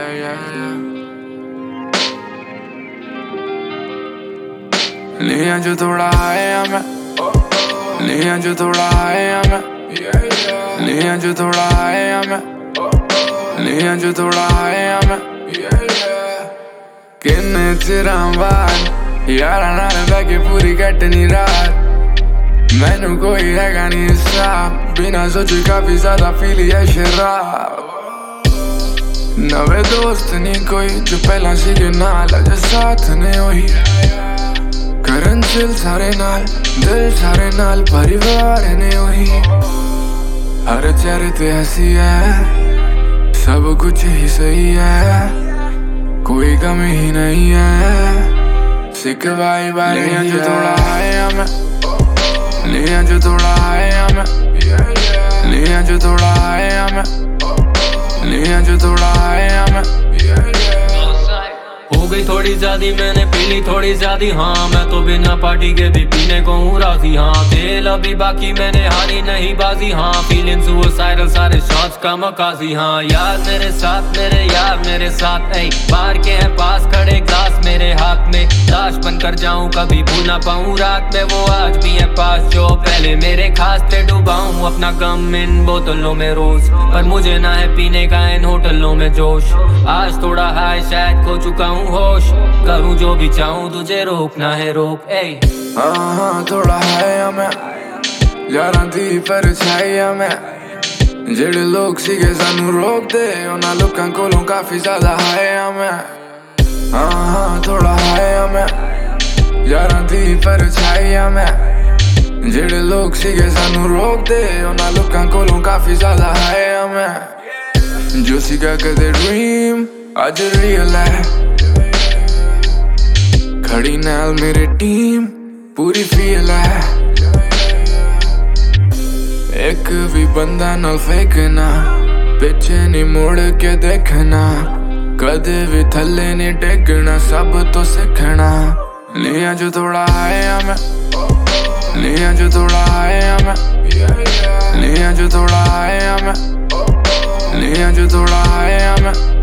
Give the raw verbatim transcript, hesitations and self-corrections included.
yeah, yeah, yeah. लिया जो थोड़ा आया मैं, लिया जो थोड़ा आया मैं, लिया जो थोड़ा आया मैं, लिया जो थोड़ा आया मैं। किन्ने चिरां बाद यारा नाल बैके पूरी कटनी रात, मैनू कोई हैगा नहीं हिसाब, बिना सोचे काफी ज्यादा फील है शराब। नवे दोस्त नहीं कोई जो पहला सीखे नाल, अज साथ ने वही करन चिल सारे नाल, दिल सारे नाल, परिवार ने वही। हर चेहरे ते हंसी है, सब कुछ ही सही है, कोई कमी ही नहीं है। सिक भाई बारे लिया जो थोड़ा आया मैं, लिया जो थोड़ा आया मैं, लिया जो थोड़ा आया मैं, लिया जो थोड़ा आया मैं। हो गई थोड़ी ज्यादा मैंने पी ली थोड़ी ज्यादा, हाँ मैं तो बिना पार्टी के भी पीने को हूँ राजी। हाँ तेल अभी बाकी मैंने हारी नहीं बाजी, हाँ फीलिंग सुसाइडल सारे शॉट्स का मकाजी। हाँ यार मेरे साथ मेरे यार मेरे साथ नहीं, बाहर के हैं पास खड़े ग्लास मेरे हाथ में, लाश बन कर जाऊं कभी भूल ना पाऊं रात में, वो आज भी है पास जो पहले मेरे खास थे। डुबाऊं अपना गम इन बोतलों में रोज, पर मुझे ना है पीने का इन होटलों में जोश। आज थोड़ा हाय शायद खो चुका हूँ होश, करूं जो भी चाहूं तुझे रोकना है रोक। ए हाँ हाँ थोड़ा है मैं, यारां दी परछाई मैं, जेड़े लोग सीगे सानू रोक दे उन्हां लोकां कोलों काफी ज्यादा है मैं। हाँ हाँ थोड़ा है मैं, यारां दी परछाई मैं, जेड़े लोग सीगे सानू रोक दे उन्हां लोकां कोलों काफी ज्यादा है मैं। जो सीगा कदे ड्रीम अज रियल है, खड़ी नाल मेरी टीम पूरी फील है, एक भी बंदा ना फेंकना, पीछे नहीं मुड़ के देखना, कदे भी थल्ले नहीं टेकना, सब तो सीखना। लिया जो थोड़ा आया मैं, लिया जो थोड़ा आया मैं, लिया जो थोड़ा आया मैं, लिया जो थोड़ा आया मैं।